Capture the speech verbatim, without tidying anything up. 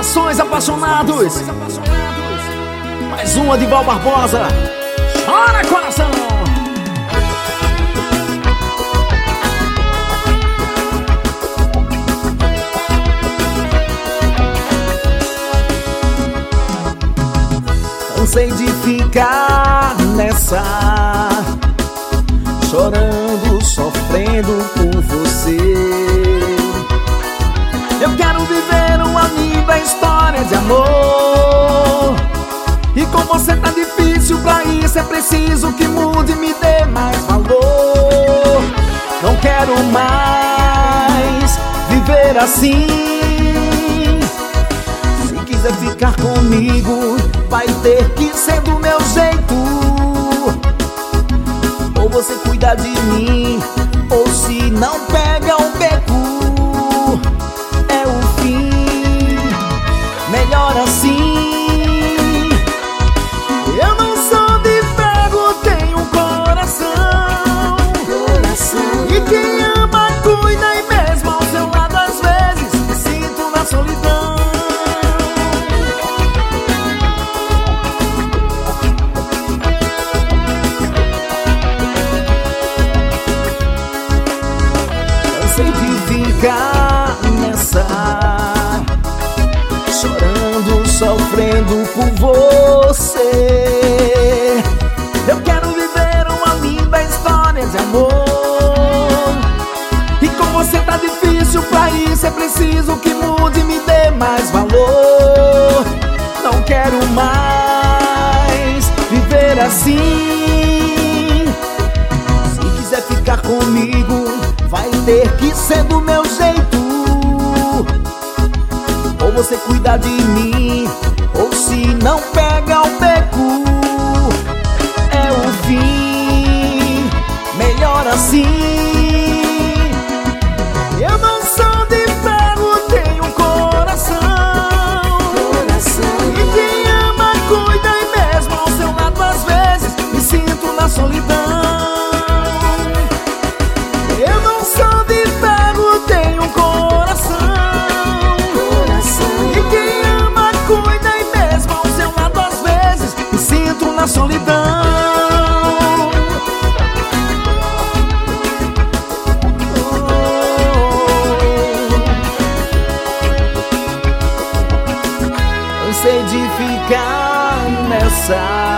Corações apaixonados. Mais uma de Val Barbosa. Chora, coração. Cansei de ficar nessa, chorando, sofrendo por você. Eu quero viver uma linda história de amor, e com você tá difícil, pra isso é preciso que mude e me dê mais valor. Não quero mais viver assim. Se quiser ficar comigo, vai ter que ser do meu jeito. Ou você cuida de mim, ou se não pega um beco. É o fim, melhor assim. Eu não sou de ferro, tenho um coração, coração. E quem ama, cuida, e mesmo ao seu lado às vezes me sinto na solidão. Cansei de ficar nessa, chorando, sofrendo por você. Eu quero viver uma linda história de amor, e com você tá difícil, pra isso é preciso que mude e me dê mais valor. Não quero mais viver assim. Se quiser ficar comigo, vai ter que ser do meu jeito. Ou você cuida de mim, ou se não pega o beco. É o fim, melhor assim. Eu não sou de ferro, tenho um coração, coração. E quem ama, cuida, e mesmo ao seu lado às vezes me sinto na solidão. Eu não sou de ferro, tenho um coração, coração. E quem ama, cuida, e mesmo ao seu lado às vezes me sinto na solidão. Cansei de ficar nessa,